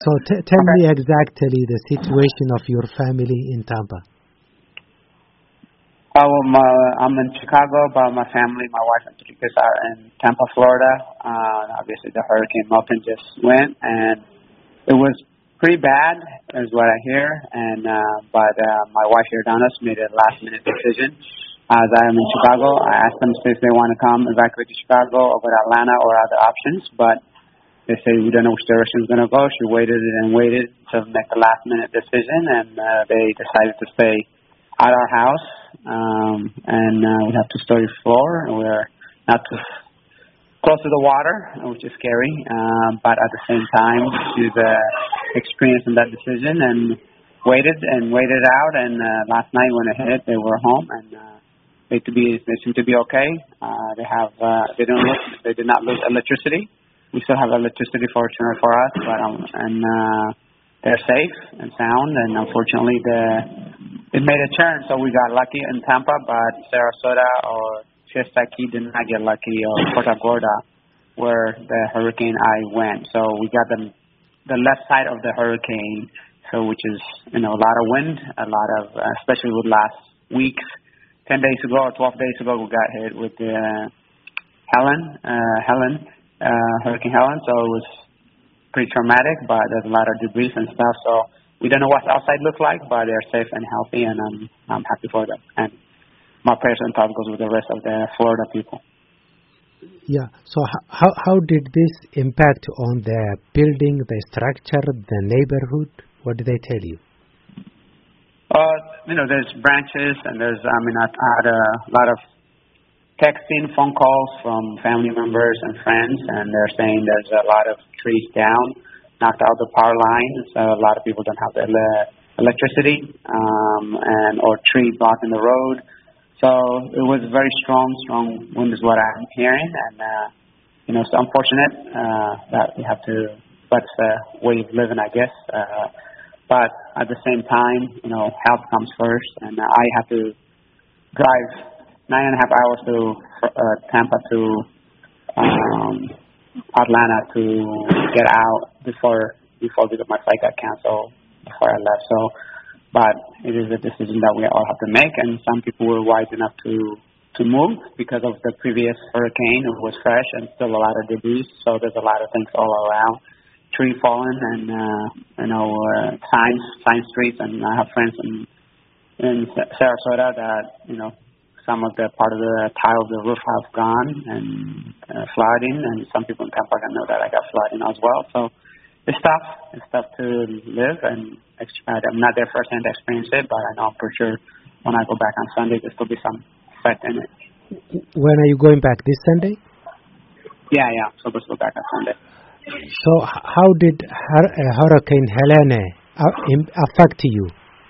So tell Okay. me exactly the situation of your family in Tampa. I'm in Chicago, but my family, my wife and 3 kids are in Tampa, Florida. Obviously, the Hurricane Milton just went, and it was pretty bad, is what I hear. And but my wife here, Donna, made a last-minute decision. As I am in Chicago, I asked them if they want to come evacuate to Chicago over to Atlanta or other options, but they say we don't know which direction it's going to go. She waited and waited to make the last-minute decision, and they decided to stay at our house. And we have 2-story floor, and we're not too close to the water, which is scary. But at the same time, she's experienced in that decision and waited out. And last night when it hit, they were home, and they seem to be okay. They did not lose electricity. We still have electricity, fortunately for us, but they're safe and sound. And unfortunately, it made a turn, so we got lucky in Tampa, but Sarasota or Siesta Key did not get lucky, or Punta Gorda, where the Hurricane I went. So we got the left side of the hurricane, so which is a lot of wind, a lot of especially with last week's 10 days ago or 12 days ago, we got hit with the Hurricane Helen, so it was pretty traumatic, but there's a lot of debris and stuff, so we don't know what the outside looks like, but they're safe and healthy, and I'm happy for them. And my prayers and thoughts goes with the rest of the Florida people. Yeah. So how did this impact on the building, the structure, the neighborhood? What did they tell you? There's branches, and I had a lot of texting, phone calls from family members and friends, and they're saying there's a lot of trees down, knocked out the power lines. So a lot of people don't have the electricity, or tree blocking the road. So it was very strong wind is what I'm hearing, and it's unfortunate that we have to. That's the way of living, I guess. But at the same time, health comes first, and I have to drive 9.5 hours to Tampa to Atlanta to get out before my flight got canceled before I left. So, but it is a decision that we all have to make, and some people were wise enough to move because of the previous hurricane. It was fresh and still a lot of debris, so there's a lot of things all around. Tree falling and sign streets, and I have friends in Sarasota that some of the part of the tile of the roof have gone and flooding, and some people in Tampa know that I got flooding as well. So it's tough to live, and I'm not there firsthand to experience it, but I know for sure when I go back on Sunday there's still be some effect in it. When are you going back? This Sunday? Yeah. So let's go back on Sunday. So how did Hurricane Helene affect you?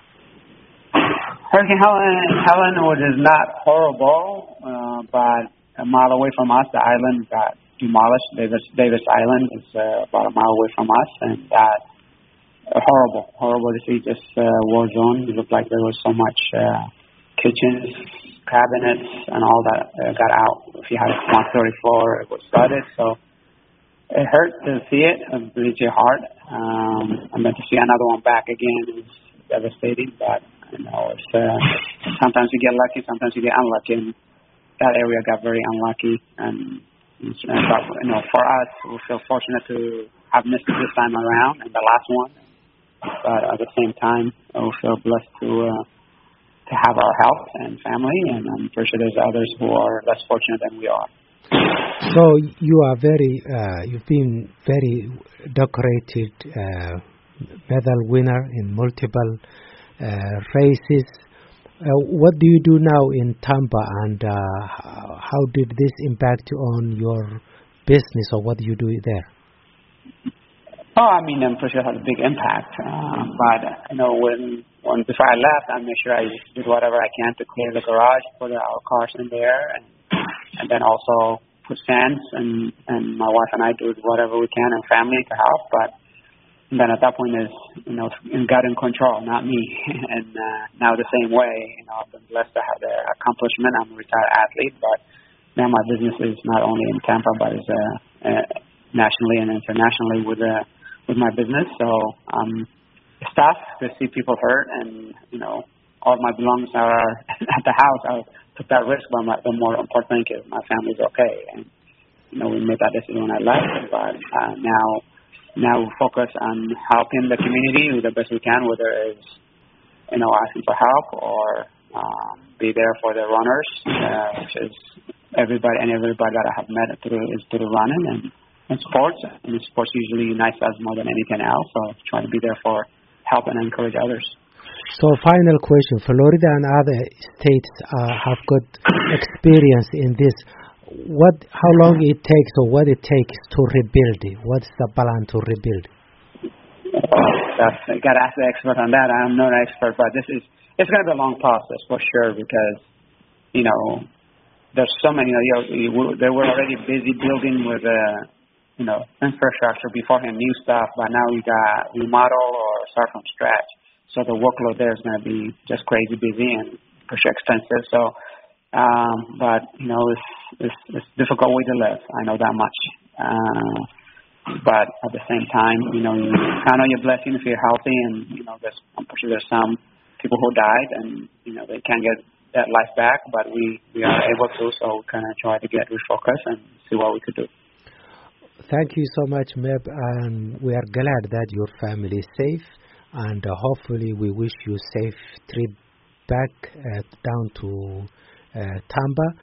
Hurricane Helen was not horrible, but a mile away from us, the island got demolished. Davis Island is about a mile away from us, and that horrible to see. Just war zone. It looked like there was so much kitchens, cabinets, and all that got out. If you had a 1-story floor, it was flooded. So it hurt to see it. It breaks your heart. And then to see another one back again is devastating. But it's sometimes you get lucky, sometimes you get unlucky. And that area got very unlucky. And for us, we feel fortunate to have missed it this time around and the last one. But at the same time, we feel blessed to have our health and family. And I'm pretty sure there's others who are less fortunate than we are. So you are you've been very decorated medal winner in multiple races. What do you do now in Tampa, and how did this impact on your business, or what do you do there? I'm pretty sure it has a big impact. But when before I left, I made sure I did whatever I can to clear the garage, put our cars in there, and then also put stands, and my wife and I do whatever we can, and family to help. But then at that point is God in control, not me. And now the same way, I've been blessed to have the accomplishment. I'm a retired athlete, but now my business is not only in Tampa, but is nationally and internationally with with my business. So it's tough to see people hurt, and all my belongings are at the house. I took that risk, but the more important thing is my family's okay. And we made that decision when I left, but now we focus on helping the community the best we can, whether it's asking for help or be there for the runners, which is everybody that I have met through running and sports. And sports usually unites us more than anything else. So try to be there for help and encourage others. So final question: Florida and other states have got experience in this. How long it takes, or what it takes to rebuild it? What's the plan to rebuild? You got to ask the expert on that. I'm not an expert, but it's going to be a long process for sure, because there's so many. They were already busy building with infrastructure beforehand, new stuff, but now we got remodel or start from scratch. So the workload there is going to be just crazy busy and for sure expensive. So, but it's a difficult way to live. I know that much. But at the same time, you count on your blessing if you're healthy, and I'm pretty sure there's some people who died, and they can't get that life back, but we are able to. So we kind of try to get refocused and see what we could do. Thank you so much, Meb, and we are glad that your family is safe, and hopefully we wish you safe trip back down to Tampa.